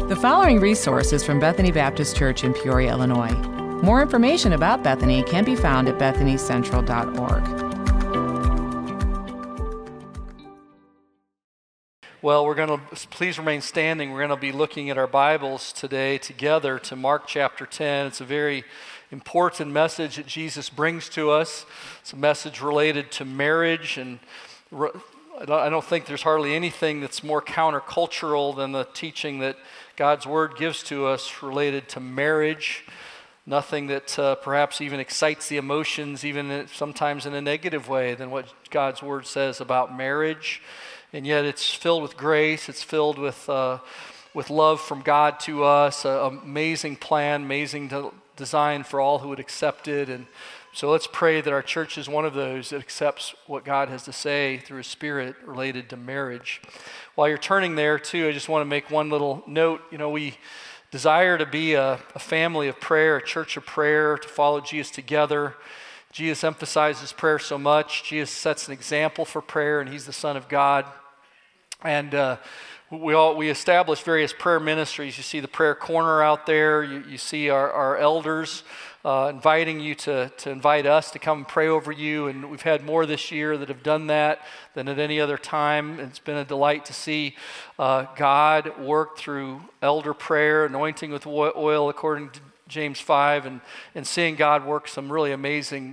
The following resource is from Bethany Baptist Church in Peoria, Illinois. More information about Bethany can be found at bethanycentral.org. Well, we're going to, please remain standing. We're going to be looking at our Bibles today together to Mark chapter 10. It's a very important message that Jesus brings to us. It's a message related to marriage, and I don't think there's hardly anything that's more countercultural than the teaching that God's Word gives to us related to marriage. Nothing that perhaps even excites the emotions, even sometimes in a negative way, than what God's Word says about marriage. And yet it's filled with grace. It's filled with love from God to us, an amazing plan, amazing design for all who would accept it. And so let's pray that our church is one of those that accepts what God has to say through His Spirit related to marriage. While you're turning there, too, I just want to make one little note. You know, we desire to be a family of prayer, a church of prayer, to follow Jesus together. Jesus emphasizes prayer so much. Jesus sets an example for prayer, and He's the Son of God. And we establish various prayer ministries. You see the prayer corner out there. You see our elders inviting you to invite us to come and pray over you. And we've had more this year that have done that than at any other time. It's been a delight to see God work through elder prayer, anointing with oil according to James 5, and seeing God work some really amazing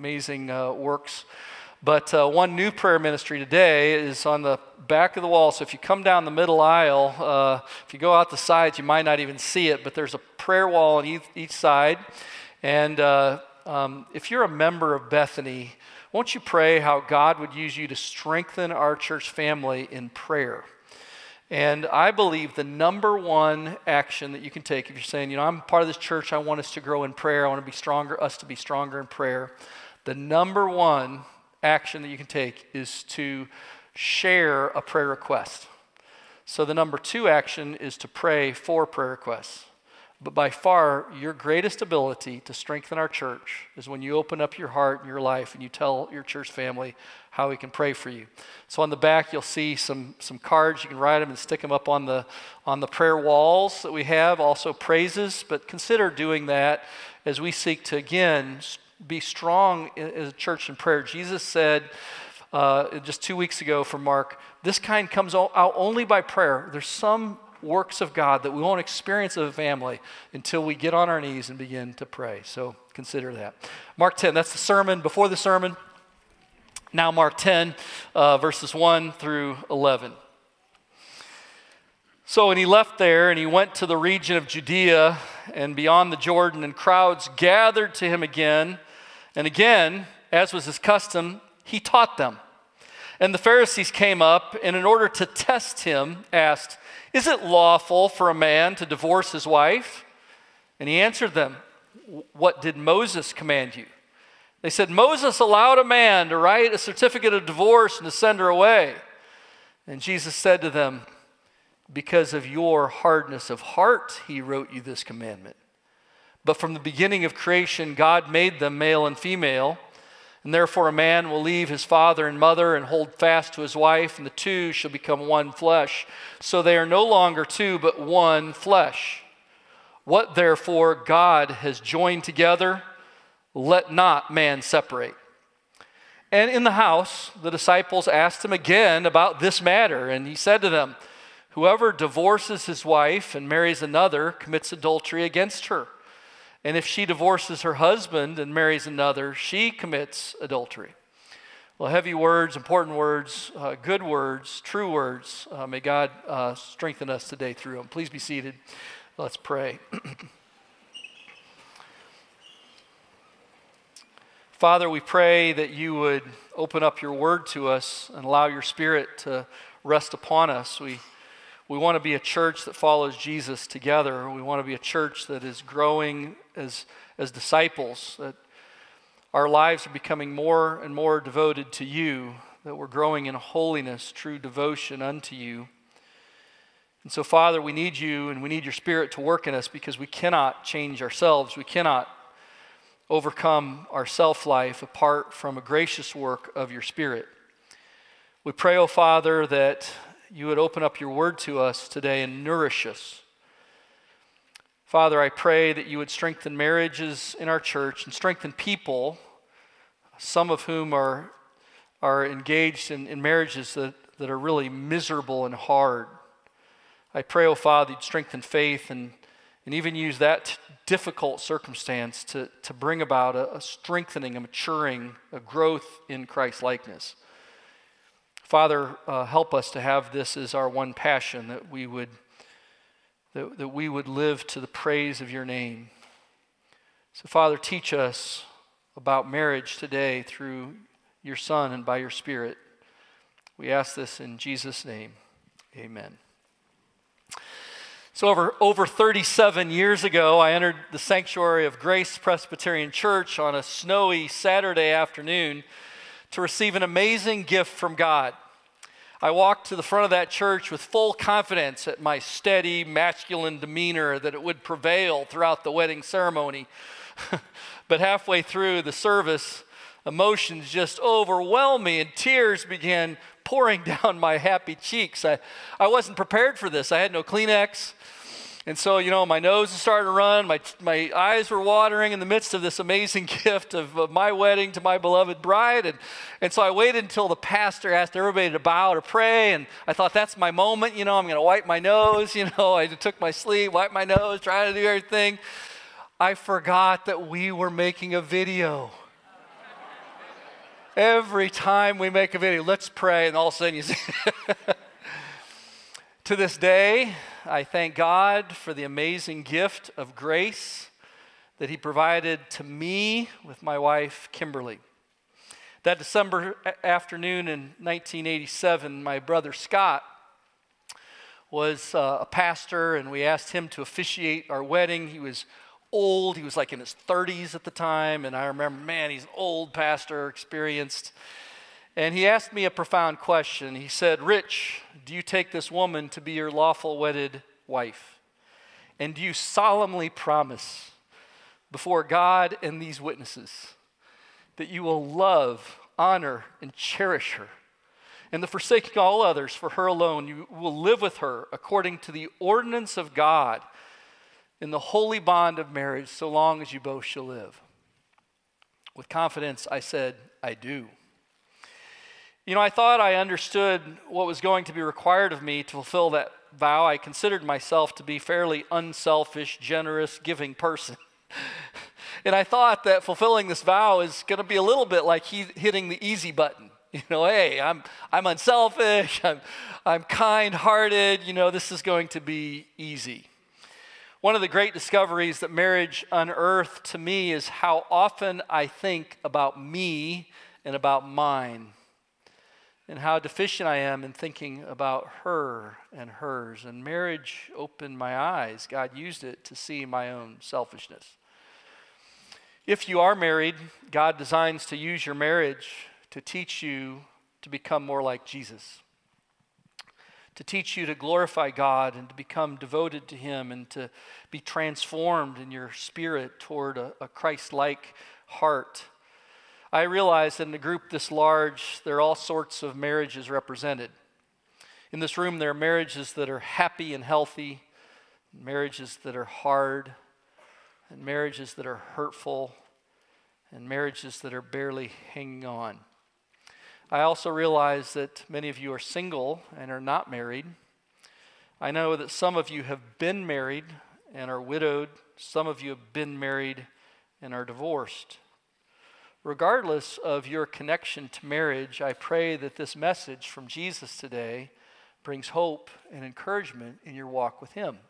works. But one new prayer ministry today is on the back of the wall. So if you come down the middle aisle, if you go out the sides, you might not even see it, but there's a prayer wall on each side. And if you're a member of Bethany, won't you pray how God would use you to strengthen our church family in prayer? And I believe the number one action that you can take, if you're saying, you know, I'm part of this church, I want us to grow in prayer, I want to be stronger, us to be stronger in prayer, the number one action that you can take is to share a prayer request. So the number two action is to pray for prayer requests. But by far, your greatest ability to strengthen our church is when you open up your heart and your life and you tell your church family how we can pray for you. So on the back, you'll see some cards. You can write them and stick them up on the prayer walls that we have, also praises. But consider doing that as we seek to, again, be strong as a church in prayer. Jesus said just 2 weeks ago from Mark, this kind comes out only by prayer. There's some works of God that we won't experience as a family until we get on our knees and begin to pray. So consider that. Mark 10, that's the sermon. Before the sermon, now Mark 10, verses 1 through 11. So when he left there and he went to the region of Judea and beyond the Jordan, and crowds gathered to him again, and again, as was his custom, he taught them. And the Pharisees came up, and in order to test him, asked, "Is it lawful for a man to divorce his wife?" And he answered them, "What did Moses command you?" They said, "Moses allowed a man to write a certificate of divorce and to send her away." And Jesus said to them, "Because of your hardness of heart, he wrote you this commandment. But from the beginning of creation, God made them male and female. And therefore a man will leave his father and mother and hold fast to his wife, and the two shall become one flesh. So they are no longer two, but one flesh. What therefore God has joined together, let not man separate." And in the house, the disciples asked him again about this matter, and he said to them, "Whoever divorces his wife and marries another commits adultery against her. And if she divorces her husband and marries another, she commits adultery." Well, heavy words, important words, good words, true words. May God strengthen us today through them. Please be seated. Let's pray. Father, we pray that you would open up your word to us and allow your Spirit to rest upon us. We want to be a church that follows Jesus together. We want to be a church that is growing as disciples, that our lives are becoming more and more devoted to you, that we're growing in holiness, true devotion unto you. And so, Father, we need you and we need your Spirit to work in us, because we cannot change ourselves. We cannot overcome our self-life apart from a gracious work of your Spirit. We pray, O Father, that you would open up your word to us today and nourish us. Father, I pray that you would strengthen marriages in our church and strengthen people, some of whom are engaged in marriages that are really miserable and hard. I pray, oh Father, you'd strengthen faith and even use that difficult circumstance to bring about a strengthening, a maturing, a growth in Christ's likeness. Father, help us to have this as our one passion, that we would live to the praise of your name. So Father, teach us about marriage today through your Son and by your Spirit. We ask this in Jesus' name. Amen. So over 37 years ago, I entered the sanctuary of Grace Presbyterian Church on a snowy Saturday afternoon to receive an amazing gift from God. I walked to the front of that church with full confidence at my steady, masculine demeanor that it would prevail throughout the wedding ceremony. But halfway through the service, emotions just overwhelmed me and tears began pouring down my happy cheeks. I wasn't prepared for this. I had no Kleenex. And so, my nose started to run. My eyes were watering in the midst of this amazing gift of my wedding to my beloved bride. And so I waited until the pastor asked everybody to bow to pray. And I thought, that's my moment. I'm going to wipe my nose. I took my sleeve, wiped my nose, trying to do everything. I forgot that we were making a video. Every time we make a video, let's pray, and all of a sudden you see. To this day, I thank God for the amazing gift of grace that he provided to me with my wife, Kimberly. That December afternoon in 1987, my brother Scott was a pastor, and we asked him to officiate our wedding. He was old. He was like in his 30s at the time, and I remember, man, he's an old pastor, experienced. And he asked me a profound question. He said, "Rich, do you take this woman to be your lawful wedded wife? And do you solemnly promise before God and these witnesses that you will love, honor, and cherish her, and that forsaking all others for her alone, you will live with her according to the ordinance of God in the holy bond of marriage so long as you both shall live?" With confidence, I said, "I do." I thought I understood what was going to be required of me to fulfill that vow. I considered myself to be a fairly unselfish, generous, giving person. And I thought that fulfilling this vow is going to be a little bit like hitting the easy button. Hey, I'm unselfish, I'm kind-hearted, this is going to be easy. One of the great discoveries that marriage unearthed to me is how often I think about me and about mine, and how deficient I am in thinking about her and hers. And marriage opened my eyes. God used it to see my own selfishness. If you are married, God designs to use your marriage to teach you to become more like Jesus, to teach you to glorify God and to become devoted to him and to be transformed in your spirit toward a Christ-like heart. I realize that in a group this large, there are all sorts of marriages represented. In this room, there are marriages that are happy and healthy, marriages that are hard, and marriages that are hurtful, and marriages that are barely hanging on. I also realize that many of you are single and are not married. I know that some of you have been married and are widowed. Some of you have been married and are divorced. Regardless of your connection to marriage, I pray that this message from Jesus today brings hope and encouragement in your walk with him.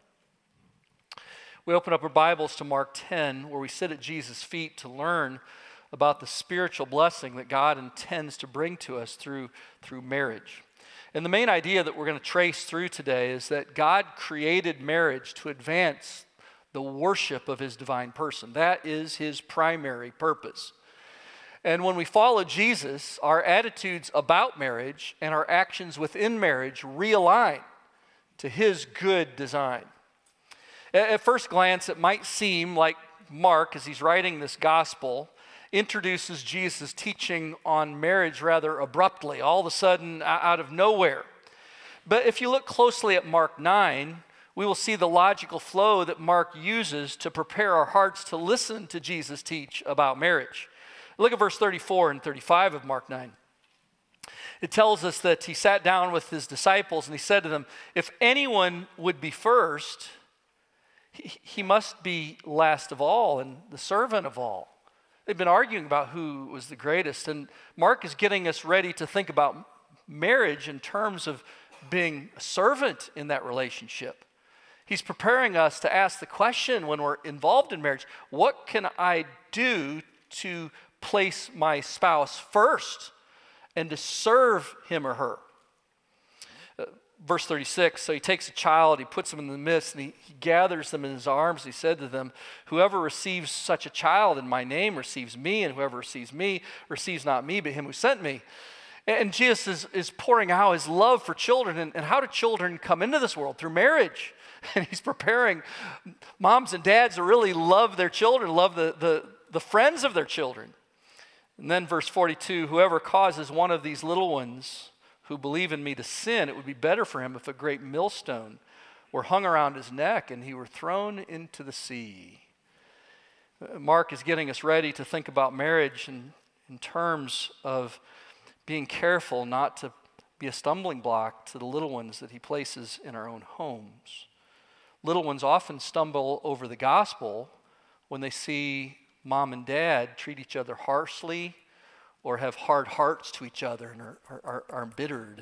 We open up our Bibles to Mark 10, where we sit at Jesus' feet to learn about the spiritual blessing that God intends to bring to us through marriage. And the main idea that we're going to trace through today is that God created marriage to advance the worship of his divine person. That is his primary purpose. And when we follow Jesus, our attitudes about marriage and our actions within marriage realign to his good design. At first glance, it might seem like Mark, as he's writing this gospel, introduces Jesus' teaching on marriage rather abruptly, all of a sudden out of nowhere. But if you look closely at Mark 9, we will see the logical flow that Mark uses to prepare our hearts to listen to Jesus teach about marriage. Look at verse 34 and 35 of Mark 9. It tells us that he sat down with his disciples and he said to them, if anyone would be first, he must be last of all and the servant of all. They've been arguing about who was the greatest, and Mark is getting us ready to think about marriage in terms of being a servant in that relationship. He's preparing us to ask the question when we're involved in marriage, what can I do to place my spouse first and to serve him or her? Verse 36, so he takes a child, he puts him in the midst, and he gathers them in his arms. He said to them, whoever receives such a child in my name receives me, and whoever receives me receives not me, but him who sent me. And Jesus is pouring out his love for children, and how do children come into this world? Through marriage. And he's preparing moms and dads to really love their children, love the friends of their children. And then verse 42, whoever causes one of these little ones who believe in me to sin, it would be better for him if a great millstone were hung around his neck and he were thrown into the sea. Mark is getting us ready to think about marriage in terms of being careful not to be a stumbling block to the little ones that he places in our own homes. Little ones often stumble over the gospel when they see mom and dad treat each other harshly or have hard hearts to each other and are embittered.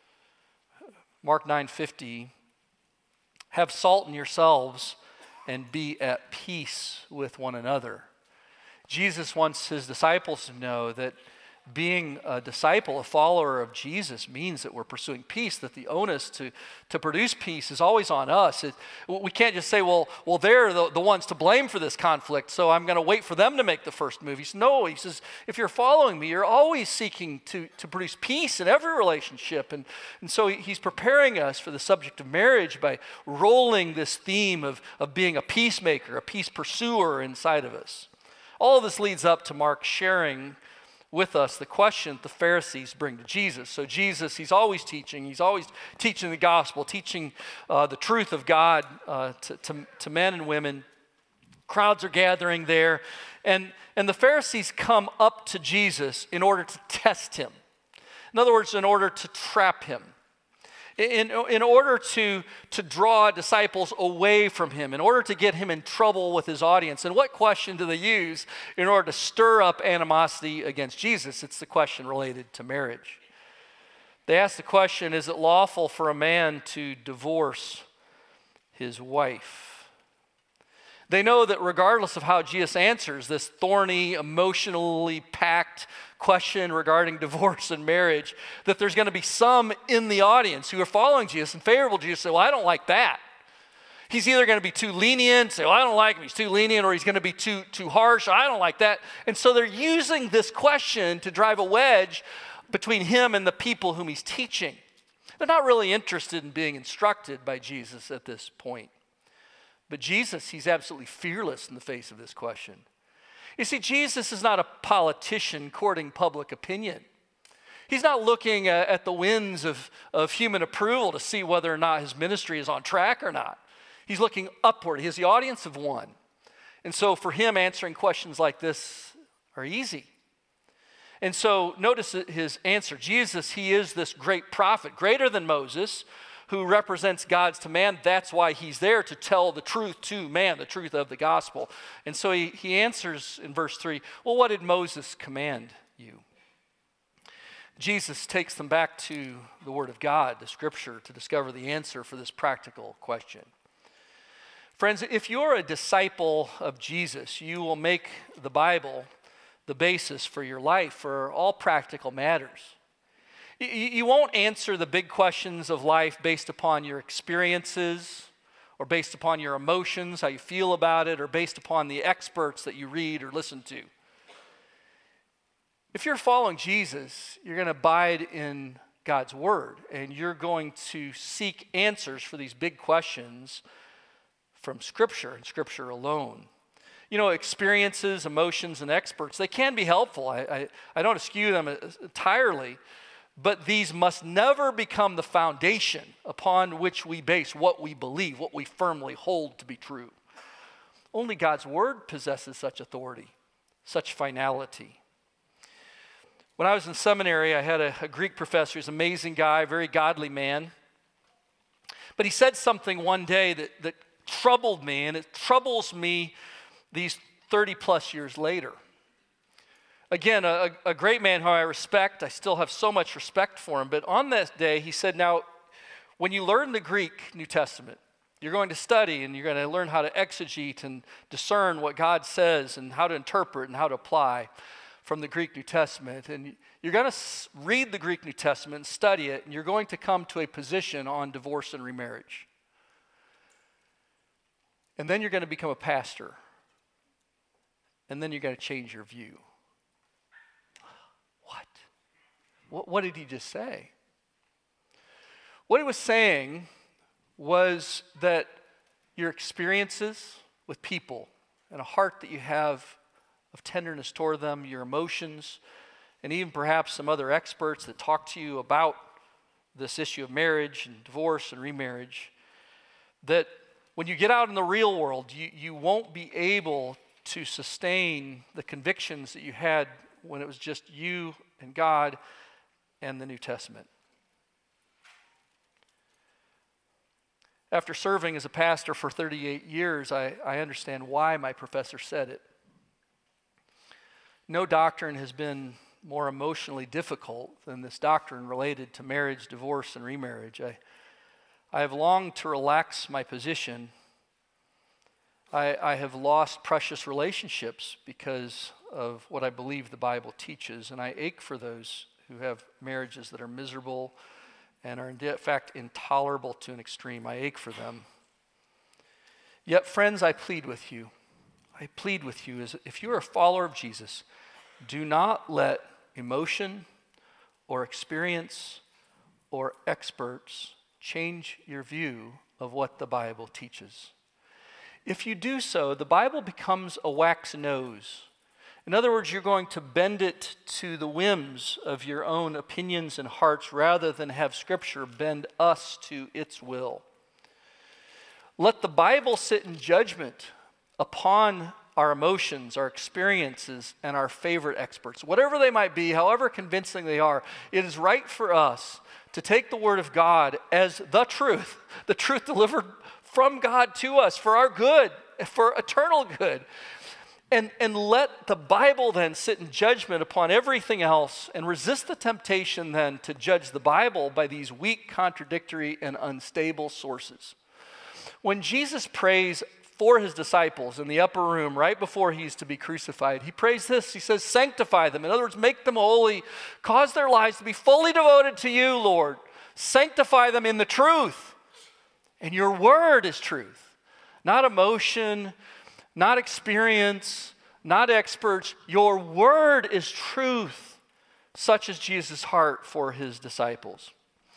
Mark 9:50, have salt in yourselves and be at peace with one another. Jesus wants his disciples to know that being a disciple, a follower of Jesus, means that we're pursuing peace, that the onus to produce peace is always on us. We can't just say, well, they're the ones to blame for this conflict, so I'm going to wait for them to make the first move. He says, if you're following me, you're always seeking to produce peace in every relationship. And so he's preparing us for the subject of marriage by rolling this theme of being a peacemaker, a peace pursuer inside of us. All of this leads up to Mark sharing with us the question that the Pharisees bring to Jesus. So Jesus, he's always teaching the gospel, teaching the truth of God to men and women. Crowds are gathering there, and the Pharisees come up to Jesus in order to test him. In other words, in order to trap him. In order to draw disciples away from him, in order to get him in trouble with his audience. And what question do they use in order to stir up animosity against Jesus? It's the question related to marriage. They ask the question, is it lawful for a man to divorce his wife? They know that regardless of how Jesus answers this thorny, emotionally packed question regarding divorce and marriage, that there's going to be some in the audience who are following Jesus and favorable to Jesus say, well, I don't like that. He's either going to be too lenient, say, well, I don't like him, he's too lenient, or he's going to be too harsh, I don't like that. And so they're using this question to drive a wedge between him and the people whom he's teaching. They're not really interested in being instructed by Jesus at this point. But Jesus, he's absolutely fearless in the face of this question. You see, Jesus is not a politician courting public opinion. He's not looking at the winds of human approval to see whether or not his ministry is on track or not. He's looking upward. He has the audience of one. And so for him, answering questions like this are easy. And so notice his answer. Jesus, he is this great prophet, greater than Moses, who represents God's to man. That's why he's there, to tell the truth to man, the truth of the gospel. And so he answers in verse 3, well, what did Moses command you? Jesus takes them back to the Word of God, the Scripture, to discover the answer for this practical question. Friends, if you're a disciple of Jesus, you will make the Bible the basis for your life, for all practical matters. You won't answer the big questions of life based upon your experiences or based upon your emotions, how you feel about it, or based upon the experts that you read or listen to. If you're following Jesus, you're going to abide in God's Word, and you're going to seek answers for these big questions from Scripture and Scripture alone. You know, experiences, emotions, and experts, they can be helpful. I don't eschew them entirely. but these must never become the foundation upon which we base what we believe, what we firmly hold to be true. Only God's word possesses such authority, such finality. When I was in seminary, I had a Greek professor. He's an amazing guy, very godly man. But he said something one day that troubled me, and it troubles me these 30 plus years later. Again, a great man who I respect. I still have so much respect for him. But on that day, he said, now, when you learn the Greek New Testament, you're going to study and you're going to learn how to exegete and discern what God says and how to interpret and how to apply from the Greek New Testament. And you're going to read the Greek New Testament and study it, and you're going to come to a position on divorce and remarriage. And then you're going to become a pastor. And then you're going to change your view. What did he just say? What he was saying was that your experiences with people and a heart that you have of tenderness toward them, your emotions, and even perhaps some other experts that talk to you about this issue of marriage and divorce and remarriage, that when you get out in the real world, you won't be able to sustain the convictions that you had when it was just you and God and the New Testament. After serving as a pastor for 38 years, I understand why my professor said it. No doctrine has been more emotionally difficult than this doctrine related to marriage, divorce, and remarriage. I have longed to relax my position. I have lost precious relationships because of what I believe the Bible teaches, and I ache for those who have marriages that are miserable and are in fact intolerable to an extreme. I ache for them. Yet, friends, I plead with you. I plead with you, as if you are a follower of Jesus, do not let emotion or experience or experts change your view of what the Bible teaches. If you do so, the Bible becomes a wax nose. In other words, you're going to bend it to the whims of your own opinions and hearts rather than have Scripture bend us to its will. Let the Bible sit in judgment upon our emotions, our experiences, and our favorite experts. Whatever they might be, however convincing they are, it is right for us to take the Word of God as the truth delivered from God to us for our good, for eternal good. And let the Bible then sit in judgment upon everything else and resist the temptation then to judge the Bible by these weak, contradictory, and unstable sources. When Jesus prays for his disciples in the upper room right before he's to be crucified, he prays this. He says, sanctify them. In other words, make them holy. Cause their lives to be fully devoted to you, Lord. Sanctify them in the truth. And your word is truth. Not emotion, not experience, not experts. Your word is truth, such is Jesus' heart for his disciples.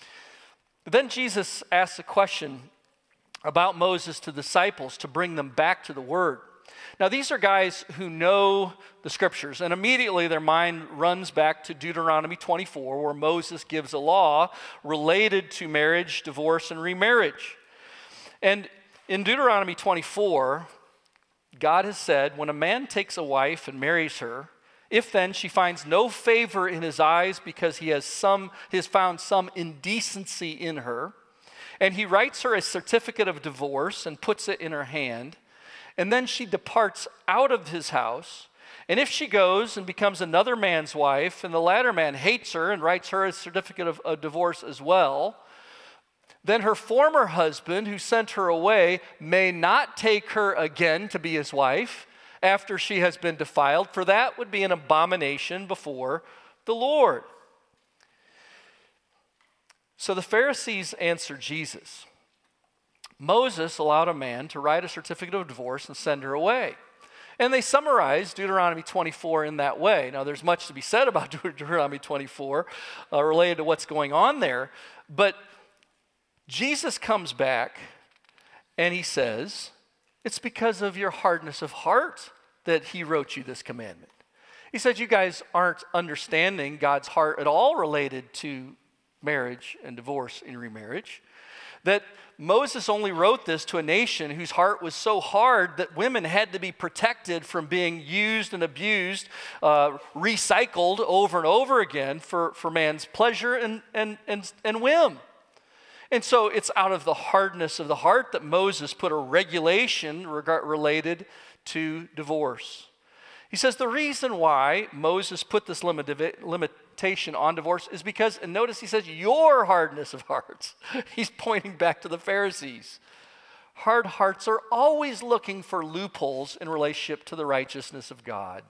Then Jesus asks a question about Moses to the disciples to bring them back to the word. Now, these are guys who know the scriptures, and immediately their mind runs back to Deuteronomy 24, where Moses gives a law related to marriage, divorce, and remarriage. And in Deuteronomy 24, God has said, when a man takes a wife and marries her, if then she finds no favor in his eyes because he has found some indecency in her, and he writes her a certificate of divorce and puts it in her hand, and then she departs out of his house, and if she goes and becomes another man's wife, and the latter man hates her and writes her a certificate of divorce as well, then her former husband who sent her away may not take her again to be his wife after she has been defiled, for that would be an abomination before the Lord. So the Pharisees answered Jesus. Moses allowed a man to write a certificate of divorce and send her away. And they summarize Deuteronomy 24 in that way. Now, there's much to be said about Deuteronomy 24 related to what's going on there, but Jesus comes back and he says, it's because of your hardness of heart that he wrote you this commandment. He says, you guys aren't understanding God's heart at all related to marriage and divorce and remarriage. That Moses only wrote this to a nation whose heart was so hard that women had to be protected from being used and abused, recycled over and over again for man's pleasure and whim. And so it's out of the hardness of the heart that Moses put a regulation related to divorce. He says the reason why Moses put this limitation on divorce is because, and notice he says, your hardness of hearts. He's pointing back to the Pharisees. Hard hearts are always looking for loopholes in relationship to the righteousness of God.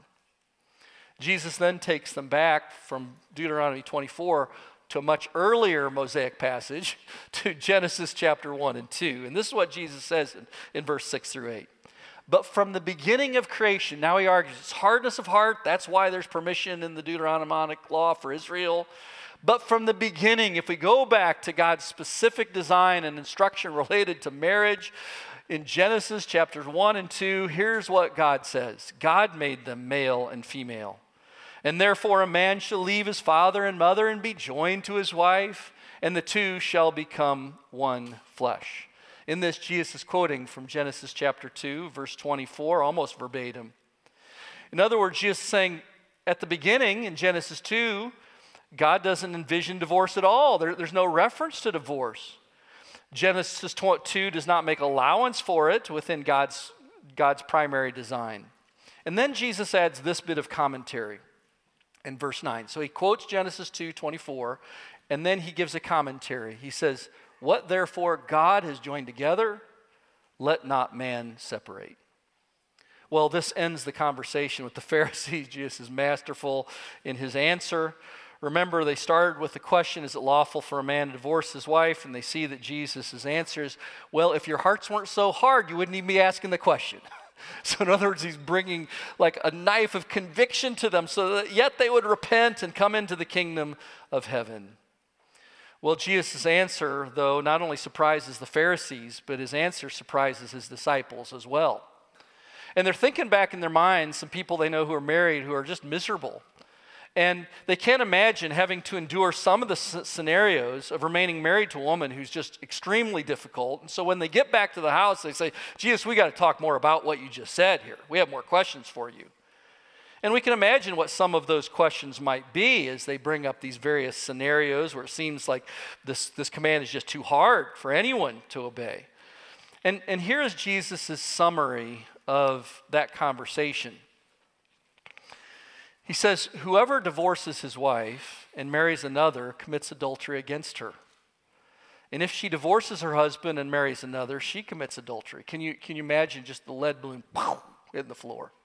Jesus then takes them back from Deuteronomy 24 to a much earlier Mosaic passage, to Genesis chapter 1 and 2. And this is what Jesus says in verse 6 through 8. But from the beginning of creation, now he argues, it's hardness of heart. That's why there's permission in the Deuteronomic law for Israel. But from the beginning, if we go back to God's specific design and instruction related to marriage, in Genesis chapters 1 and 2, here's what God says. God made them male and female. And therefore a man shall leave his father and mother and be joined to his wife, and the two shall become one flesh. In this, Jesus is quoting from Genesis chapter 2, verse 24, almost verbatim. In other words, Jesus is saying at the beginning in Genesis 2, God doesn't envision divorce at all. There's no reference to divorce. Genesis 2 does not make allowance for it within God's primary design. And then Jesus adds this bit of commentary in verse 9. So he quotes Genesis 2:24, and then he gives a commentary. He says, what therefore God has joined together, let not man separate. Well, this ends the conversation with the Pharisees. Jesus is masterful in his answer. Remember, they started with the question, is it lawful for a man to divorce his wife? And they see that Jesus' answer is, well, if your hearts weren't so hard, you wouldn't even be asking the question. So in other words, he's bringing like a knife of conviction to them so that yet they would repent and come into the kingdom of heaven. Well, Jesus' answer, though, not only surprises the Pharisees, but his answer surprises his disciples as well. And they're thinking back in their minds some people they know who are married who are just miserable. And they can't imagine having to endure some of the scenarios of remaining married to a woman who's just extremely difficult. And so when they get back to the house, they say, Jesus, we got to talk more about what you just said here. We have more questions for you. And we can imagine what some of those questions might be as they bring up these various scenarios where it seems like this command is just too hard for anyone to obey. And here is Jesus' summary of that conversation. He says, whoever divorces his wife and marries another commits adultery against her. And if she divorces her husband and marries another, she commits adultery. Can you imagine just the lead balloon hitting the floor?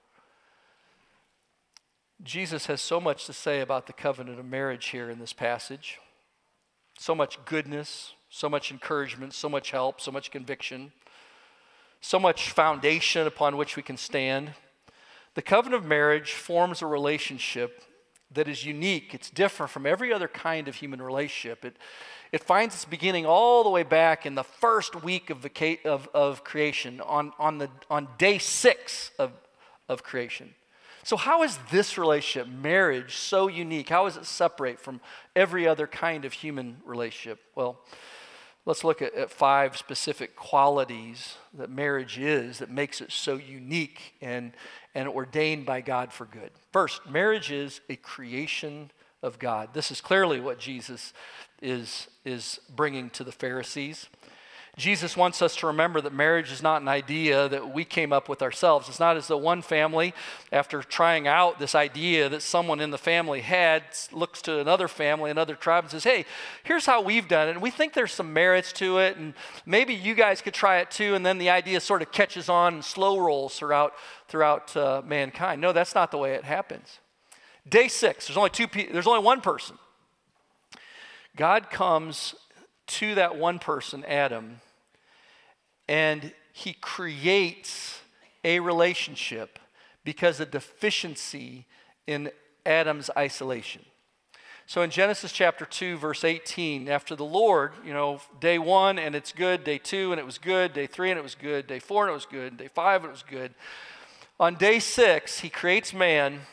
Jesus has so much to say about the covenant of marriage here in this passage. So much goodness, so much encouragement, so much help, so much conviction, so much foundation upon which we can stand. The covenant of marriage forms a relationship that is unique. It's different from every other kind of human relationship. It finds its beginning all the way back in the first week of creation, on day 6 of creation. So how is this relationship, marriage, so unique? How does it separate from every other kind of human relationship? Well, let's look at 5 specific qualities that marriage is that makes it so unique and ordained by God for good. First, marriage is a creation of God. This is clearly what Jesus is bringing to the Pharisees. Jesus wants us to remember that marriage is not an idea that we came up with ourselves. It's not as though one family, after trying out this idea that someone in the family had, looks to another family, another tribe, and says, hey, here's how we've done it, and we think there's some merits to it, and maybe you guys could try it too, and then the idea sort of catches on and slow rolls throughout mankind. No, that's not the way it happens. Day 6, there's only one person. God comes to that one person, Adam, and he creates a relationship because of deficiency in Adam's isolation. So in Genesis chapter 2, verse 18, after the Lord, day 1 and it's good, day 2 and it was good, day 3 and it was good, day 4 and it was good, day 5 and it was good. On day 6, he creates man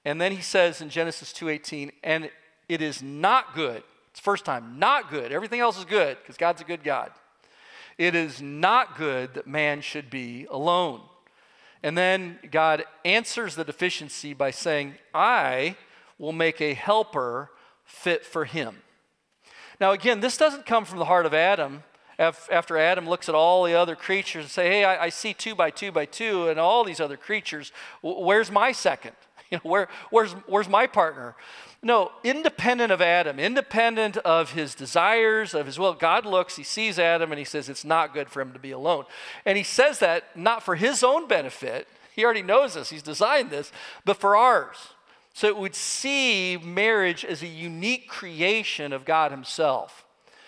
And then he says in Genesis 2:18, and it is not good. It's the first time, not good. Everything else is good because God's a good God. It is not good that man should be alone. And then God answers the deficiency by saying, I will make a helper fit for him. Now again, this doesn't come from the heart of Adam. After Adam looks at all the other creatures and say, hey, I see 2 by 2 by 2 and all these other creatures. Where's my second? Where's my partner? No, independent of Adam, independent of his desires, of his will, God looks, he sees Adam, and he says it's not good for him to be alone. And he says that not for his own benefit. He already knows this. He's designed this, but for ours. So it would see marriage as a unique creation of God himself.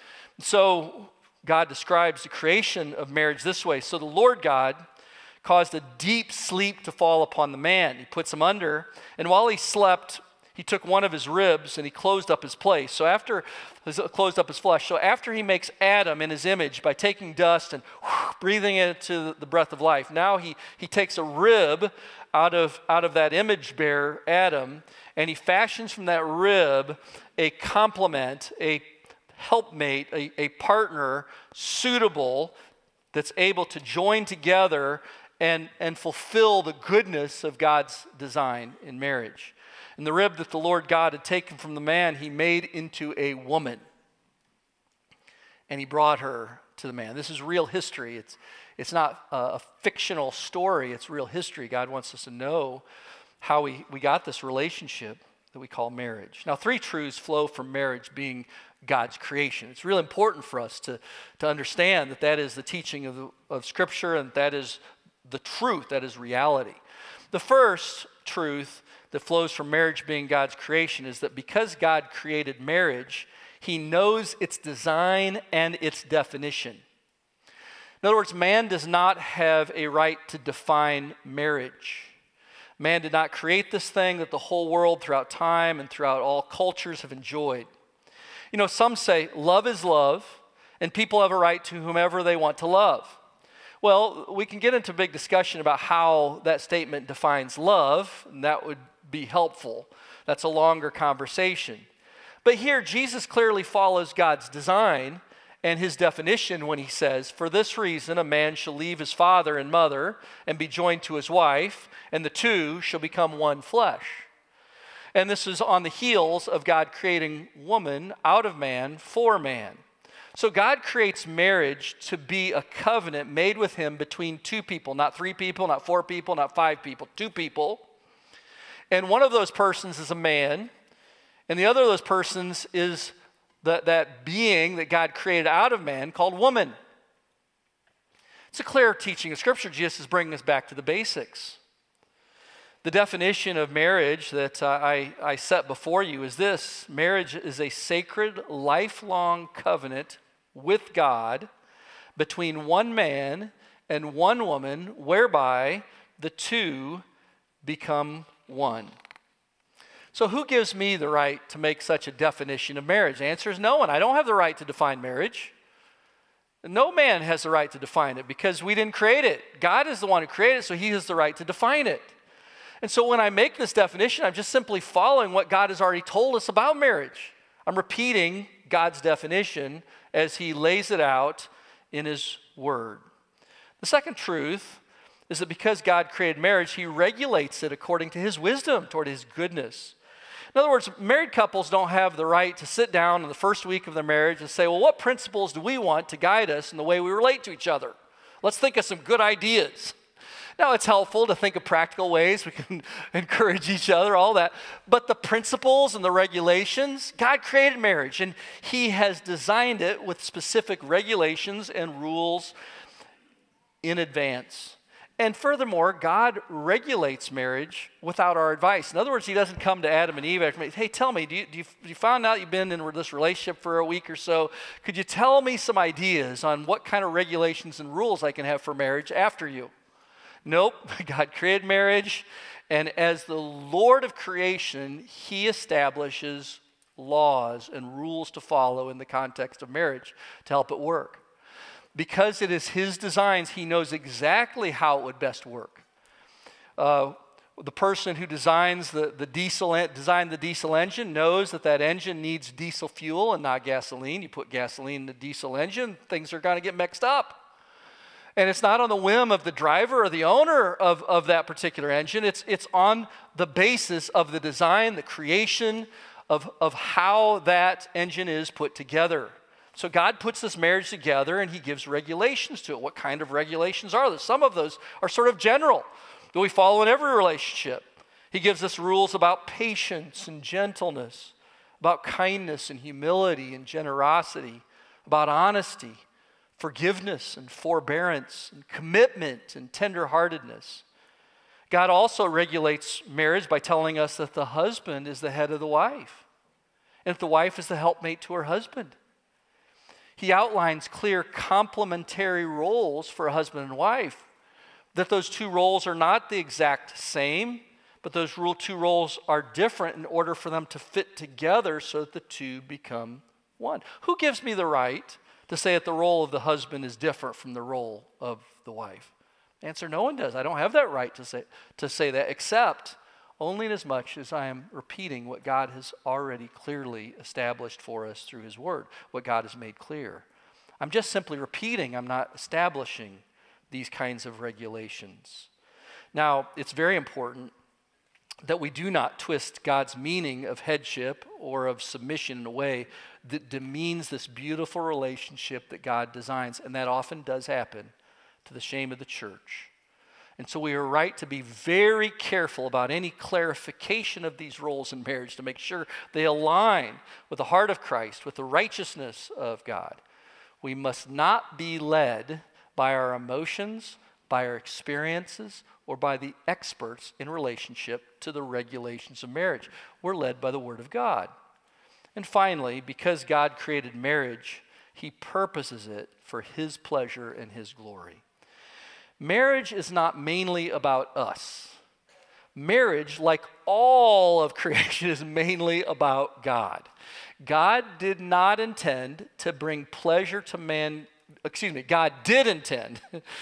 So God describes the creation of marriage this way. So the Lord God caused a deep sleep to fall upon the man. He puts him under, and while he slept, he took one of his ribs and he closed up his place. So after closed up his flesh. So after he makes Adam in his image by taking dust and breathing it into the breath of life, now he takes a rib out of that image bearer, Adam, and he fashions from that rib a complement, a helpmate, a partner suitable that's able to join together and fulfill the goodness of God's design in marriage. And the rib that the Lord God had taken from the man, he made into a woman. And he brought her to the man. This is real history. It's not a fictional story. It's real history. God wants us to know how we got this relationship that we call marriage. Now, 3 truths flow from marriage being God's creation. It's really important for us to understand that is the teaching of Scripture, and that is the truth, that is reality. The first truth that flows from marriage being God's creation is that because God created marriage, he knows its design and its definition. In other words, man does not have a right to define marriage. Man did not create this thing that the whole world throughout time and throughout all cultures have enjoyed. You know, some say love is love, and people have a right to whomever they want to love. Well, we can get into a big discussion about how that statement defines love, and that would be helpful. That's a longer conversation. But here, Jesus clearly follows God's design and his definition when he says, for this reason, a man shall leave his father and mother and be joined to his wife, and the two shall become one flesh. And this is on the heels of God creating woman out of man for man. So God creates marriage to be a covenant made with him between 2 people, not 3 people, not 4 people, not 5 people, 2 people. And one of those persons is a man, and the other of those persons is that being that God created out of man called woman. It's a clear teaching of Scripture. Jesus is bringing us back to the basics. The definition of marriage that I set before you is this: marriage is a sacred, lifelong covenant with God between one man and one woman, whereby the 2 become one. So who gives me the right to make such a definition of marriage? The answer is no one. I don't have the right to define marriage. No man has the right to define it because we didn't create it. God is the one who created it, so he has the right to define it. And so when I make this definition, I'm just simply following what God has already told us about marriage. I'm repeating God's definition as he lays it out in his word. The second truth is that because God created marriage, he regulates it according to his wisdom, toward his goodness. In other words, married couples don't have the right to sit down in the first week of their marriage and say, well, what principles do we want to guide us in the way we relate to each other? Let's think of some good ideas. Now, it's helpful to think of practical ways we can encourage each other, all that. But the principles and the regulations, God created marriage, and he has designed it with specific regulations and rules in advance. And furthermore, God regulates marriage without our advice. In other words, he doesn't come to Adam and Eve after, hey, tell me, do you find out you've been in this relationship for a week or so? Could you tell me some ideas on what kind of regulations and rules I can have for marriage after you? Nope, God created marriage, and as the Lord of creation, he establishes laws and rules to follow in the context of marriage to help it work. Because it is his designs, he knows exactly how it would best work. The person who designed the diesel engine knows that engine needs diesel fuel and not gasoline. You put gasoline in the diesel engine, things are going to get mixed up. And it's not on the whim of the driver or the owner of that particular engine. It's on the basis of the design, the creation of how that engine is put together. So God puts this marriage together and he gives regulations to it. What kind of regulations are those? Some of those are sort of general that we follow in every relationship. He gives us rules about patience and gentleness, about kindness and humility and generosity, about honesty, forgiveness and forbearance and commitment and tenderheartedness. God also regulates marriage by telling us that the husband is the head of the wife, and that the wife is the helpmate to her husband. He outlines clear complementary roles for a husband and wife, that those two roles are not the exact same, but those two roles are different in order for them to fit together so that the two become one. Who gives me the right to say that the role of the husband is different from the role of the wife? Answer, no one does. I don't have that right to say that, except only in as much as I am repeating what God has already clearly established for us through his word, what God has made clear. I'm just simply repeating, I'm not establishing these kinds of regulations. Now, it's very important that we do not twist God's meaning of headship or of submission in a way that demeans this beautiful relationship that God designs, and that often does happen to the shame of the church. And so we are right to be very careful about any clarification of these roles in marriage to make sure they align with the heart of Christ, with the righteousness of God. We must not be led by our emotions, by our experiences, or by the experts in relationship to the regulations of marriage. We're led by the Word of God. And finally, because God created marriage, he purposes it for his pleasure and his glory. Marriage is not mainly about us. Marriage, like all of creation, is mainly about God. God did not intend to bring pleasure to man. God did intend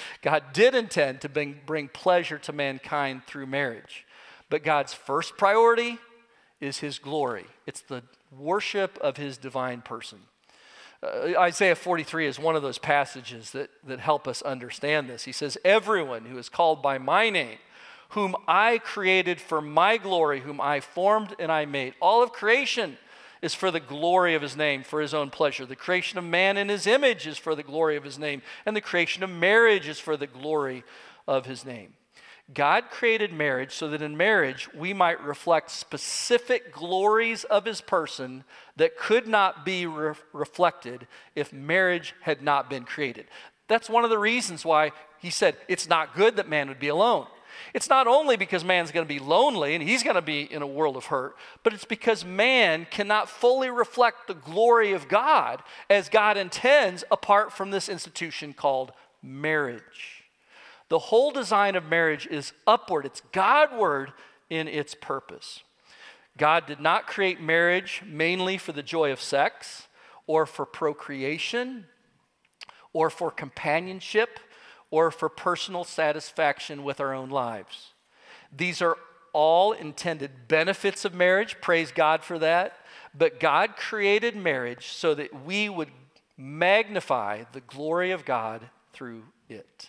to bring pleasure to mankind through marriage. But God's first priority is his glory. It's the worship of his divine person. Isaiah 43 is one of those passages that help us understand this. He says, everyone who is called by my name, whom I created for my glory, whom I formed and I made. All of creation is for the glory of his name, for his own pleasure. The creation of man in his image is for the glory of his name. And the creation of marriage is for the glory of his name. God created marriage so that in marriage we might reflect specific glories of his person that could not be reflected if marriage had not been created. That's one of the reasons why he said it's not good that man would be alone. It's not only because man's going to be lonely and he's going to be in a world of hurt, but it's because man cannot fully reflect the glory of God as God intends apart from this institution called marriage. The whole design of marriage is upward. It's Godward in its purpose. God did not create marriage mainly for the joy of sex or for procreation or for companionship or for personal satisfaction with our own lives. These are all intended benefits of marriage. Praise God for that. But God created marriage so that we would magnify the glory of God through it.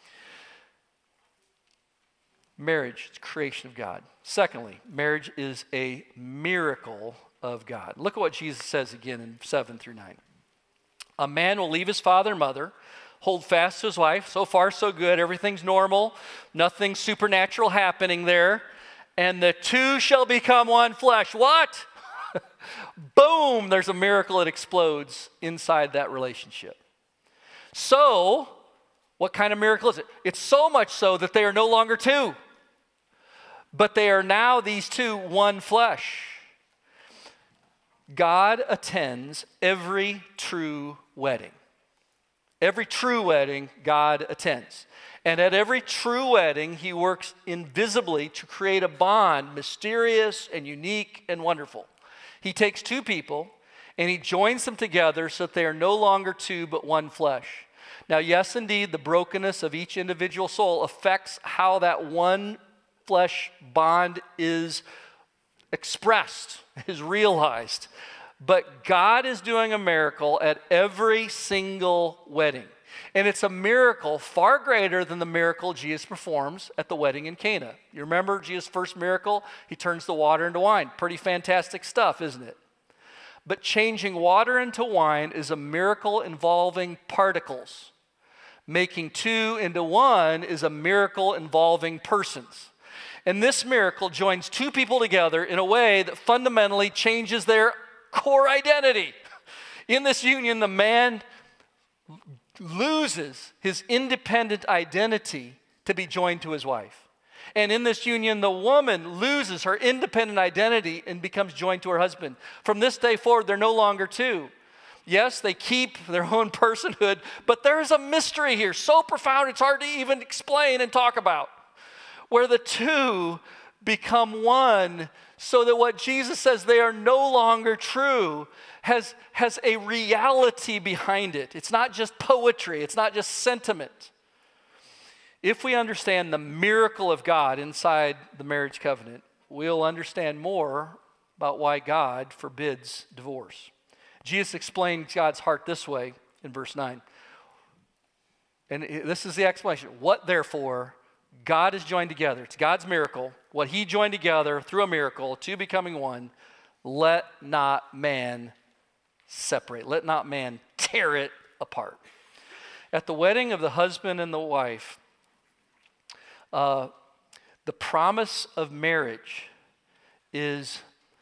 Marriage is creation of God. Secondly, marriage is a miracle of God. Look at what Jesus says again in 7 through 9. A man will leave his father and mother, hold fast to his wife. So far, so good. Everything's normal. Nothing supernatural happening there. And the two shall become one flesh. What? Boom! There's a miracle that explodes inside that relationship. So, what kind of miracle is it? It's so much so that they are no longer two, but they are now, these two, one flesh. God attends every true wedding. Every true wedding, God attends. And at every true wedding, he works invisibly to create a bond, mysterious and unique and wonderful. He takes two people and he joins them together so that they are no longer two but one flesh. Now, yes, indeed, the brokenness of each individual soul affects how that one flesh bond is expressed, is realized. But God is doing a miracle at every single wedding. And it's a miracle far greater than the miracle Jesus performs at the wedding in Cana. You remember Jesus' first miracle? He turns the water into wine. Pretty fantastic stuff, isn't it? But changing water into wine is a miracle involving particles. Making two into one is a miracle involving persons. And this miracle joins two people together in a way that fundamentally changes their core identity. In this union, the man loses his independent identity to be joined to his wife. And in this union, the woman loses her independent identity and becomes joined to her husband. From this day forward, they're no longer two. Yes, they keep their own personhood, but there's a mystery here, so profound it's hard to even explain and talk about, where the two become one, so that what Jesus says they are no longer true has a reality behind it. It's not just poetry. It's not just sentiment. If we understand the miracle of God inside the marriage covenant, we'll understand more about why God forbids divorce. Jesus explained God's heart this way in verse 9. And this is the explanation. What therefore God has joined together, it's God's miracle, what he joined together through a miracle, two becoming one, let not man separate. Let not man tear it apart. At the wedding of the husband and the wife, the promise of marriage is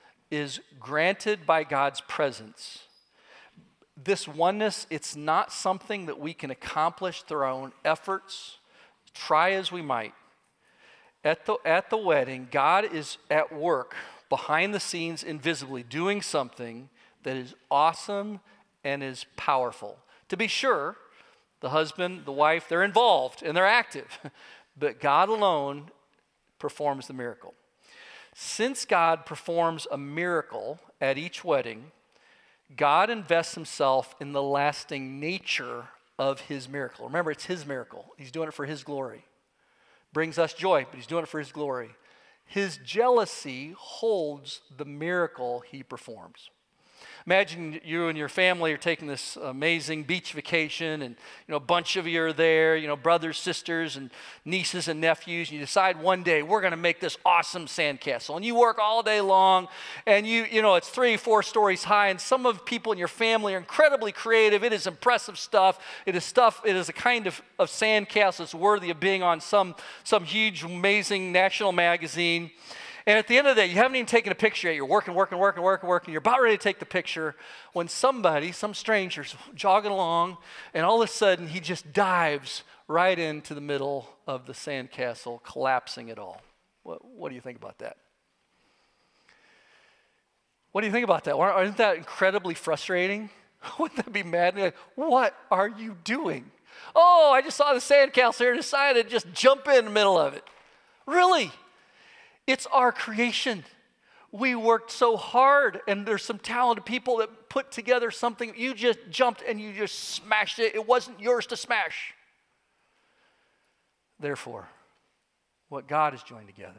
granted by God's presence. This oneness, it's not something that we can accomplish through our own efforts, try as we might. At the wedding, God is at work behind the scenes invisibly doing something that is awesome and is powerful. To be sure, the husband, the wife, they're involved and they're active, but God alone performs the miracle. Since God performs a miracle at each wedding, God invests himself in the lasting nature of his miracle. Remember, it's his miracle. He's doing it for his glory. Brings us joy, but he's doing it for his glory. His jealousy holds the miracle he performs. Imagine you and your family are taking this amazing beach vacation, and a bunch of you are there, brothers, sisters, and nieces and nephews, and you decide one day we're going to make this awesome sandcastle. And you work all day long, and it's 3-4 stories high, and some of the people in your family are incredibly creative. It is impressive stuff. It is a kind of sandcastle that's worthy of being on some huge, amazing national magazine. And at the end of the day, you haven't even taken a picture yet. You're working. You're about ready to take the picture when some stranger's jogging along, and all of a sudden he just dives right into the middle of the sandcastle, collapsing it all. What do you think about that? What do you think about that? Isn't that incredibly frustrating? Wouldn't that be mad? Like, what are you doing? Oh, I just saw the sandcastle here and decided to just jump in the middle of it. Really? It's our creation. We worked so hard, and there's some talented people that put together something. You just jumped and you just smashed it. It wasn't yours to smash. Therefore, what God has joined together,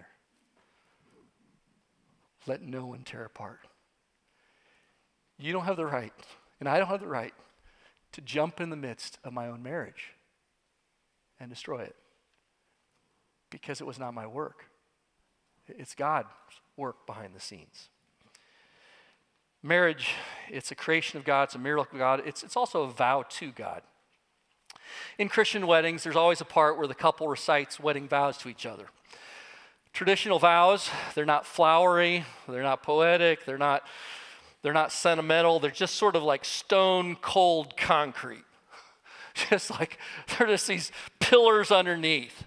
let no one tear apart. You don't have the right, and I don't have the right, to jump in the midst of my own marriage and destroy it, because it was not my work. It's God's work behind the scenes. Marriage, it's a creation of God. It's a miracle of God. It's also a vow to God. In Christian weddings, there's always a part where the couple recites wedding vows to each other. Traditional vows, they're not flowery, they're not poetic, they're not sentimental. They're just sort of like stone cold concrete. They're just these pillars underneath.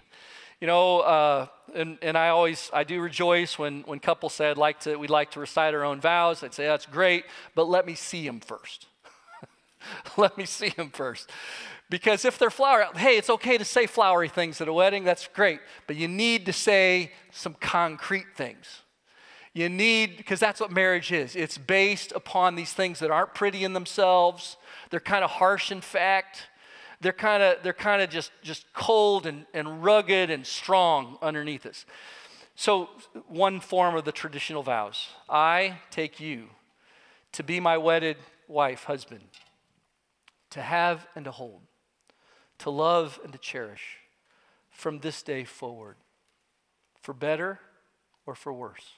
And I do rejoice when couples say we'd like to recite our own vows. I'd say that's great, but let me see them first. Let me see them first. Because if they're flowery, hey, it's okay to say flowery things at a wedding, that's great, but you need to say some concrete things. Because that's what marriage is. It's based upon these things that aren't pretty in themselves. They're kind of harsh in fact. They're kind of just cold and rugged and strong underneath us. So one form of the traditional vows: I take you to be my wedded wife, husband, to have and to hold, to love and to cherish from this day forward, for better or for worse,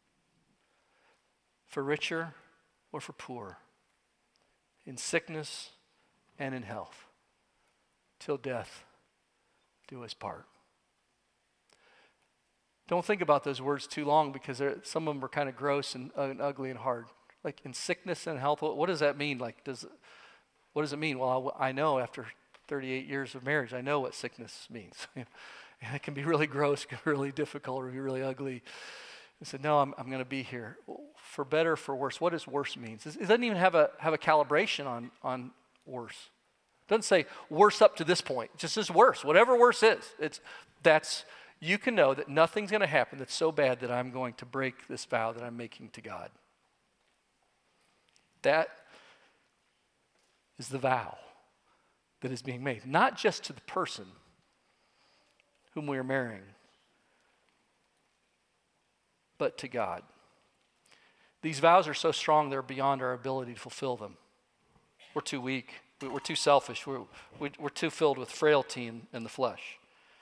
for richer or for poor, in sickness and in health, till death do us part. Don't think about those words too long, because some of them are kind of gross and ugly and hard. Like, in sickness and health, what does that mean? Like, what does it mean? Well, I know after 38 years of marriage, I know what sickness means. It can be really gross, it can be really difficult, or be really ugly. I said, no, I'm going to be here. For better, for worse. What does worse mean? It doesn't even have a calibration on worse. It doesn't say worse up to this point. It just says worse. Whatever worse is, you can know that nothing's going to happen that's so bad that I'm going to break this vow that I'm making to God. That is the vow that is being made, not just to the person whom we are marrying, but to God. These vows are so strong they're beyond our ability to fulfill them. We're too weak. We're too selfish. We're too filled with frailty in the flesh.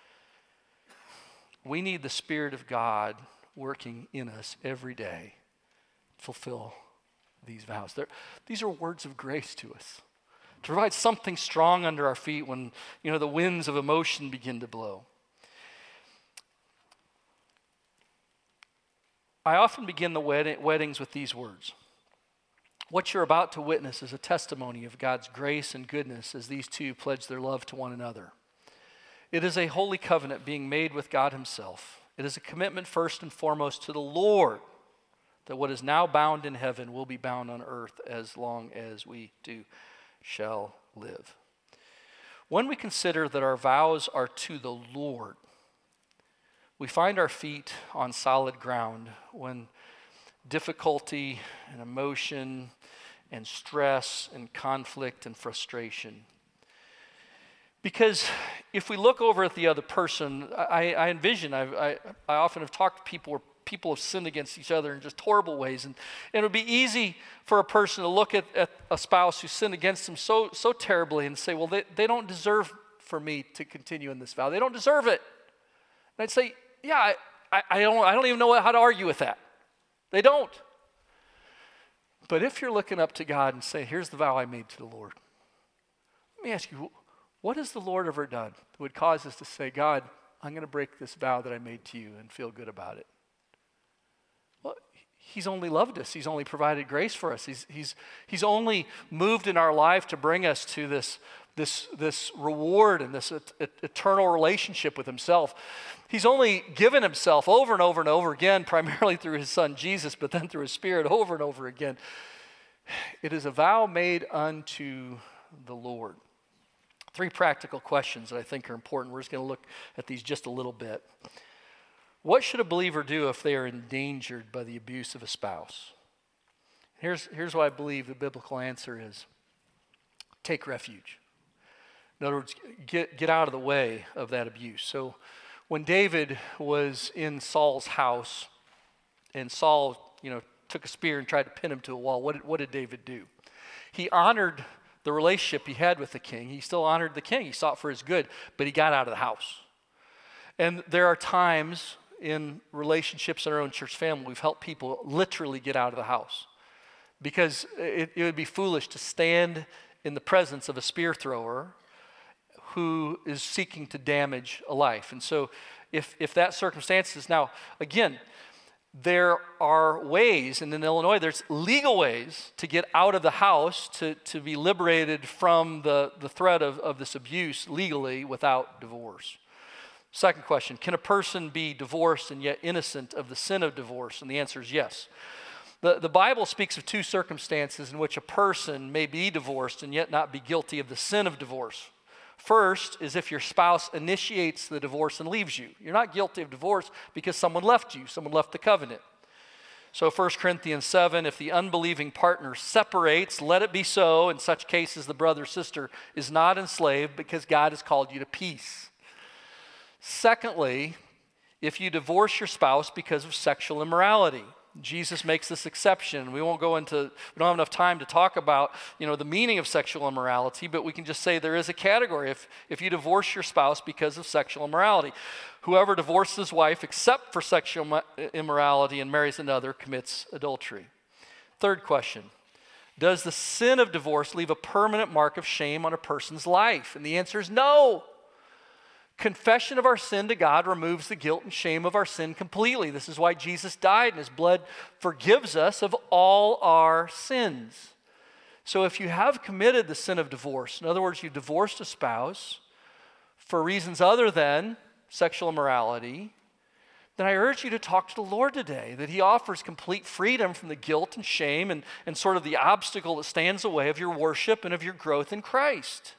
We need the Spirit of God working in us every day to fulfill these vows. These are words of grace to us, to provide something strong under our feet when the winds of emotion begin to blow. I often begin the weddings with these words. What you're about to witness is a testimony of God's grace and goodness as these two pledge their love to one another. It is a holy covenant being made with God himself. It is a commitment first and foremost to the Lord, that what is now bound in heaven will be bound on earth as long as we two shall live. When we consider that our vows are to the Lord, we find our feet on solid ground when difficulty and emotion and stress and conflict and frustration. Because if we look over at the other person, I envision, I often have talked to people where people have sinned against each other in just horrible ways. And it would be easy for a person to look at a spouse who sinned against them so terribly and say, well, they don't deserve for me to continue in this vow. They don't deserve it. And I'd say, yeah, I don't even know how to argue with that. They don't. But if you're looking up to God and say, here's the vow I made to the Lord, let me ask you, what has the Lord ever done that would cause us to say, God, I'm going to break this vow that I made to you and feel good about it? Well, he's only loved us. He's only provided grace for us. He's only moved in our life to bring us to this reward and this eternal relationship with himself. He's only given himself over and over and over again, primarily through his son Jesus, but then through his Spirit over and over again. It is a vow made unto the Lord. 3 practical questions that I think are important. We're just going to look at these just a little bit. What should a believer do if they are endangered by the abuse of a spouse? Here's what I believe the biblical answer is. Take refuge. In other words, get out of the way of that abuse. So when David was in Saul's house and Saul, took a spear and tried to pin him to a wall, what did David do? He honored the relationship he had with the king. He still honored the king. He sought for his good, but he got out of the house. And there are times in relationships in our own church family, we've helped people literally get out of the house because it would be foolish to stand in the presence of a spear thrower who is seeking to damage a life. And so if that circumstance is now, again, there are ways, and in Illinois, there's legal ways to get out of the house, to be liberated from the threat of this abuse legally without divorce. Second question, can a person be divorced and yet innocent of the sin of divorce? And the answer is yes. The Bible speaks of 2 circumstances in which a person may be divorced and yet not be guilty of the sin of divorce. First is if your spouse initiates the divorce and leaves you. You're not guilty of divorce because someone left you, someone left the covenant. So 1 Corinthians 7, if the unbelieving partner separates, let it be so. In such cases, the brother or sister is not enslaved because God has called you to peace. Secondly, if you divorce your spouse because of sexual immorality. Jesus makes this exception. We don't have enough time to talk about, the meaning of sexual immorality, but we can just say there is a category. If you divorce your spouse because of sexual immorality, whoever divorces his wife except for sexual immorality and marries another commits adultery. Third question, does the sin of divorce leave a permanent mark of shame on a person's life? And the answer is no. Confession of our sin to God removes the guilt and shame of our sin completely. This is why Jesus died, and his blood forgives us of all our sins. So if you have committed the sin of divorce, in other words, you divorced a spouse for reasons other than sexual immorality, then I urge you to talk to the Lord today, that he offers complete freedom from the guilt and shame and sort of the obstacle that stands in the way of your worship and of your growth in Christ.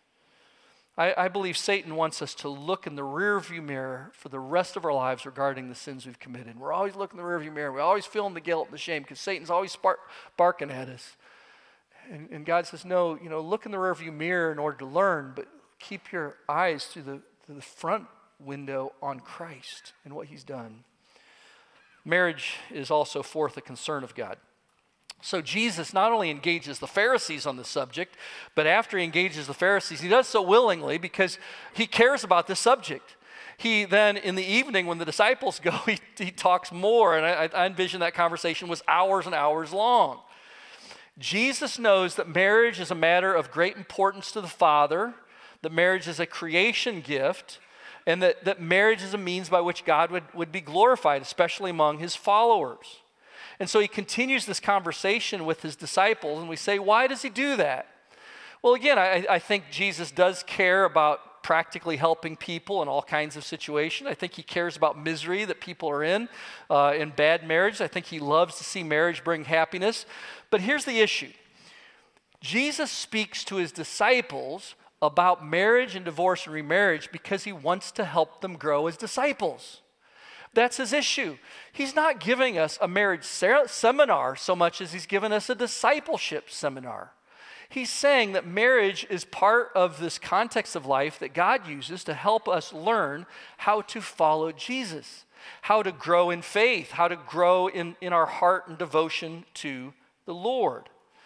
I believe Satan wants us to look in the rearview mirror for the rest of our lives regarding the sins we've committed. We're always looking in the rearview mirror. We're always feeling the guilt and the shame because Satan's always barking at us. And God says, no, look in the rearview mirror in order to learn, but keep your eyes to the front window on Christ and what he's done. Marriage is also, fourth, a concern of God. So Jesus not only engages the Pharisees on the subject, but after he engages the Pharisees, he does so willingly because he cares about this subject. He then, in the evening when the disciples go, he talks more, and I envision that conversation was hours and hours long. Jesus knows that marriage is a matter of great importance to the Father, that marriage is a creation gift, and that marriage is a means by which God would be glorified, especially among his followers. And so he continues this conversation with his disciples, and we say, why does he do that? Well, again, I think Jesus does care about practically helping people in all kinds of situations. I think he cares about misery that people are in bad marriage. I think he loves to see marriage bring happiness. But here's the issue. Jesus speaks to his disciples about marriage and divorce and remarriage because he wants to help them grow as disciples. That's his issue. He's not giving us a marriage seminar so much as he's given us a discipleship seminar. He's saying that marriage is part of this context of life that God uses to help us learn how to follow Jesus, how to grow in faith, how to grow in our heart and devotion to the Lord.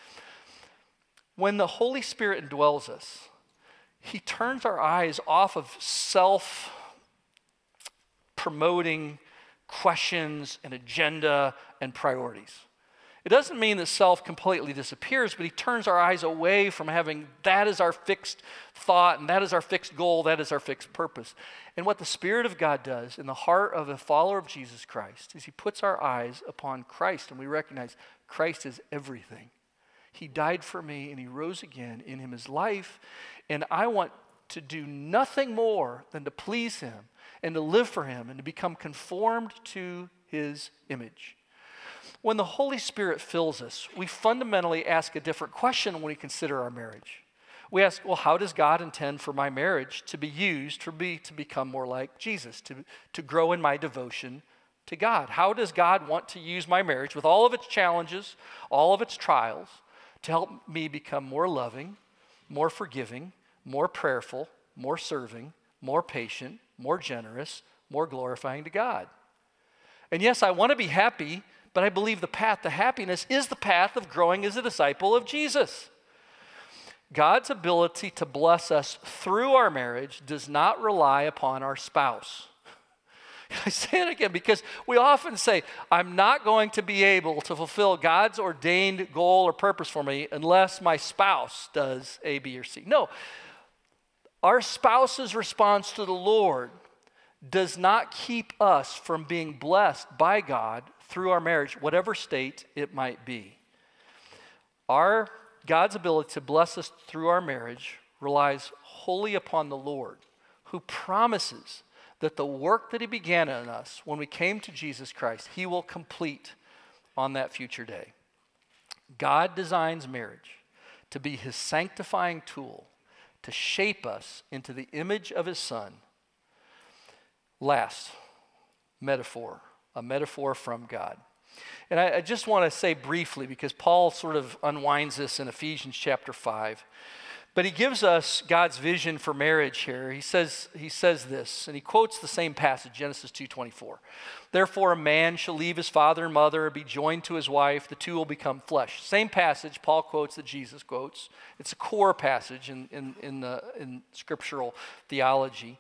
When the Holy Spirit indwells us, he turns our eyes off of self-promoting questions and agenda and priorities. It doesn't mean that self completely disappears, but he turns our eyes away from having that is our fixed thought and that is our fixed goal, that is our fixed purpose. And what the Spirit of God does in the heart of a follower of Jesus Christ is he puts our eyes upon Christ, and we recognize Christ is everything. He died for me and he rose again. In him is life, and I want to do nothing more than to please him and to live for him and to become conformed to his image. When the Holy Spirit fills us, we fundamentally ask a different question when we consider our marriage. We ask, well, how does God intend for my marriage to be used to become more like Jesus, to grow in my devotion to God? How does God want to use my marriage with all of its challenges, all of its trials, to help me become more loving, more forgiving, more prayerful, more serving, more patient, more generous, more glorifying to God? And yes, I want to be happy, but I believe the path to happiness is the path of growing as a disciple of Jesus. God's ability to bless us through our marriage does not rely upon our spouse. I say it again because we often say, I'm not going to be able to fulfill God's ordained goal or purpose for me unless my spouse does A, B, or C. No, our spouse's response to the Lord does not keep us from being blessed by God through our marriage, whatever state it might be. God's ability to bless us through our marriage relies wholly upon the Lord, who promises that the work that he began in us when we came to Jesus Christ, he will complete on that future day. God designs marriage to be his sanctifying tool, to shape us into the image of his Son. Last, metaphor, a metaphor from God. And I just want to say briefly, because Paul sort of unwinds this in Ephesians chapter 5, But he gives us God's vision for marriage here. He says this, and he quotes the same passage, Genesis 2:24. Therefore, a man shall leave his father and mother and be joined to his wife. The two will become flesh. Same passage Paul quotes that Jesus quotes. It's a core passage in scriptural theology.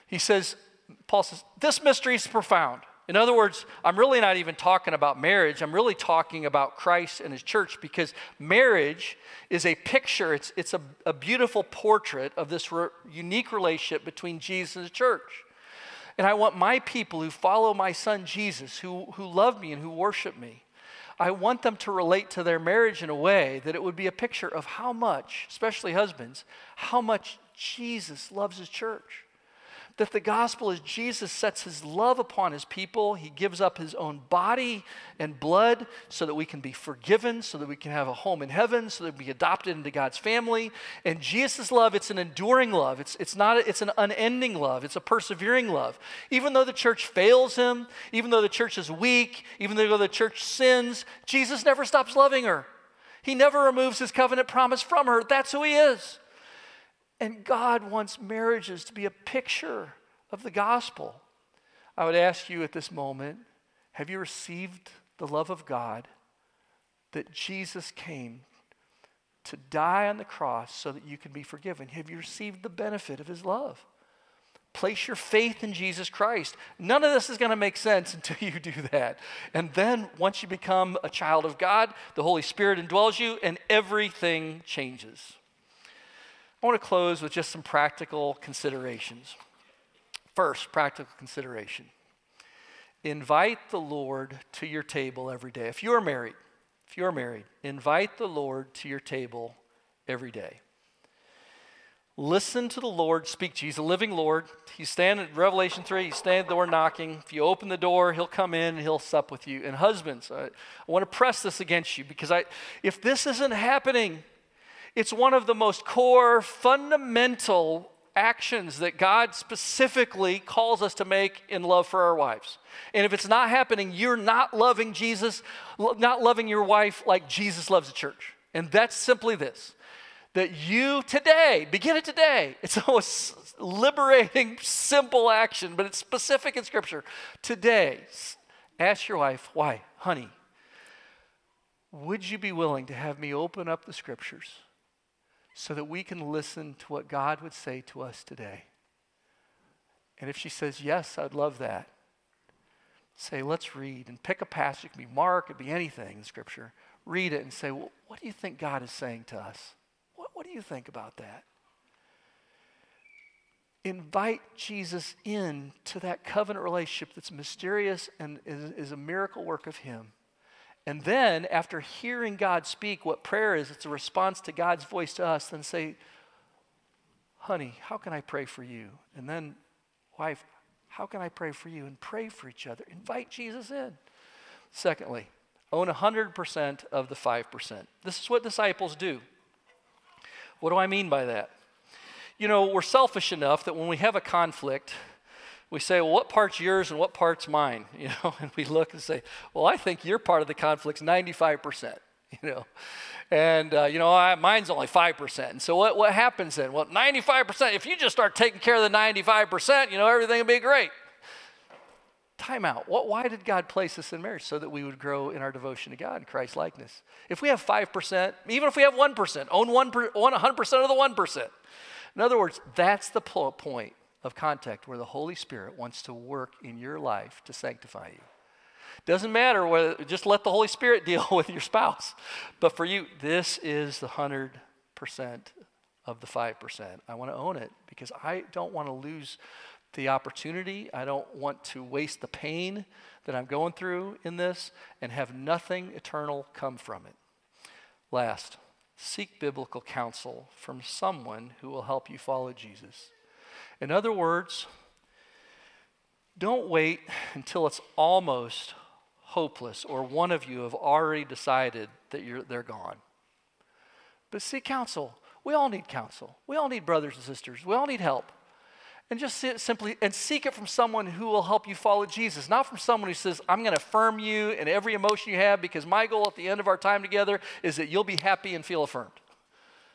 Paul says, this mystery is profound. In other words, I'm really not even talking about marriage. I'm really talking about Christ and his church, because marriage is a picture. It's a beautiful portrait of this unique relationship between Jesus and his church. And I want my people who follow my son Jesus, who love me and who worship me, I want them to relate to their marriage in a way that it would be a picture of how much, especially husbands, how much Jesus loves his church. That the gospel is Jesus sets his love upon his people. He gives up his own body and blood so that we can be forgiven, so that we can have a home in heaven, so that we can be adopted into God's family. And Jesus' love, it's an enduring love. It's an unending love. It's a persevering love. Even though the church fails him, even though the church is weak, even though the church sins, Jesus never stops loving her. He never removes his covenant promise from her. That's who he is. And God wants marriages to be a picture of the gospel. I would ask you at this moment, have you received the love of God, that Jesus came to die on the cross so that you can be forgiven? Have you received the benefit of his love? Place your faith in Jesus Christ. None of this is going to make sense until you do that. And then once you become a child of God, the Holy Spirit indwells you and everything changes. I want to close with just some practical considerations. First, practical consideration. Invite the Lord to your table every day. If you're married, invite the Lord to your table every day. Listen to the Lord speak to you. He's a living Lord. He's standing at Revelation 3, he's standing at the door knocking. If you open the door, he'll come in and he'll sup with you. And husbands, I want to press this against you, because if this isn't happening, it's one of the most core, fundamental actions that God specifically calls us to make in love for our wives. And if it's not happening, you're not loving Jesus, not loving your wife like Jesus loves the church. And that's simply this, that you today, begin it today. It's a liberating, simple action, but it's specific in Scripture. Today, ask your wife, why? Honey, would you be willing to have me open up the Scriptures so that we can listen to what God would say to us today? And if she says, yes, I'd love that, say, let's read, and pick a passage. It could be Mark, it could be anything in Scripture. Read it and say, well, what do you think God is saying to us? What do you think about that? Invite Jesus in to that covenant relationship that's mysterious and is a miracle work of him. And then, after hearing God speak what prayer is, it's a response to God's voice to us, then say, honey, how can I pray for you? And then, wife, how can I pray for you? And pray for each other. Invite Jesus in. Secondly, own 100% of the 5%. This is what disciples do. What do I mean by that? You know, we're selfish enough that when we have a conflict, we say, well, what part's yours and what part's mine? You know, and we look and say, well, I think your part of the conflict's 95%, you know. And, mine's only 5%. And so what happens then? Well, 95%, if you just start taking care of the 95%, everything will be great. Time out. Why did God place us in marriage? So that we would grow in our devotion to God and Christ likeness. If we have 5%, even if we have 1%, own 100% of the 1%. In other words, that's the point of contact where the Holy Spirit wants to work in your life to sanctify you. Doesn't matter whether, just let the Holy Spirit deal with your spouse. But for you, this is the 100% of the 5%. I want to own it because I don't want to lose the opportunity. I don't want to waste the pain that I'm going through in this and have nothing eternal come from it. Last, seek biblical counsel from someone who will help you follow Jesus. In other words, don't wait until it's almost hopeless or one of you have already decided that they're gone. But seek counsel. We all need counsel. We all need brothers and sisters. We all need help. And just simply seek it from someone who will help you follow Jesus, not from someone who says, I'm going to affirm you in every emotion you have because my goal at the end of our time together is that you'll be happy and feel affirmed.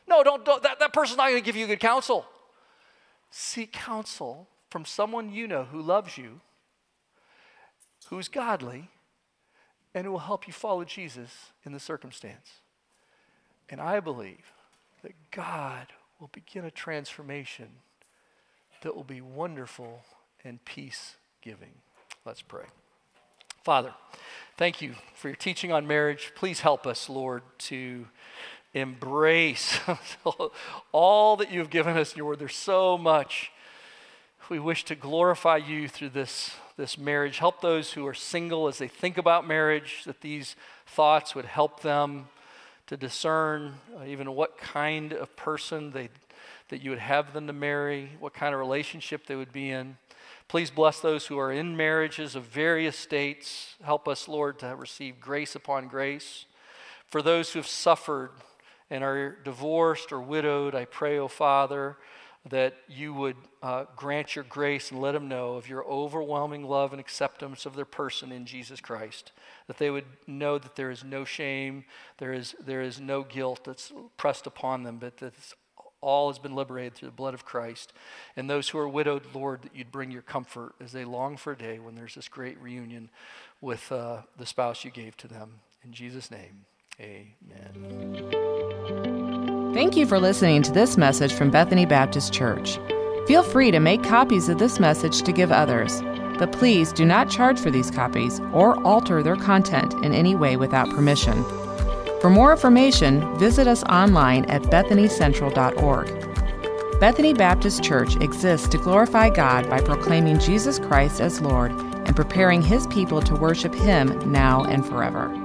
No, don't. That person's not going to give you good counsel. Seek counsel from someone you know who loves you, who's godly, and who will help you follow Jesus in the circumstance. And I believe that God will begin a transformation that will be wonderful and peace-giving. Let's pray. Father, thank you for your teaching on marriage. Please help us, Lord, to embrace all that you've given us in your word. There's so much. We wish to glorify you through this marriage. Help those who are single as they think about marriage, that these thoughts would help them to discern even what kind of person that you would have them to marry, what kind of relationship they would be in. Please bless those who are in marriages of various states. Help us, Lord, to receive grace upon grace. For those who have suffered and are divorced or widowed, I pray, O Father, that you would grant your grace and let them know of your overwhelming love and acceptance of their person in Jesus Christ. That they would know that there is no shame, there is no guilt that's pressed upon them, but that all has been liberated through the blood of Christ. And those who are widowed, Lord, that you'd bring your comfort as they long for a day when there's this great reunion with the spouse you gave to them. In Jesus' name, amen. Thank you for listening to this message from Bethany Baptist Church. Feel free to make copies of this message to give others, but please do not charge for these copies or alter their content in any way without permission. For more information, visit us online at BethanyCentral.org. Bethany Baptist Church exists to glorify God by proclaiming Jesus Christ as Lord and preparing His people to worship Him now and forever.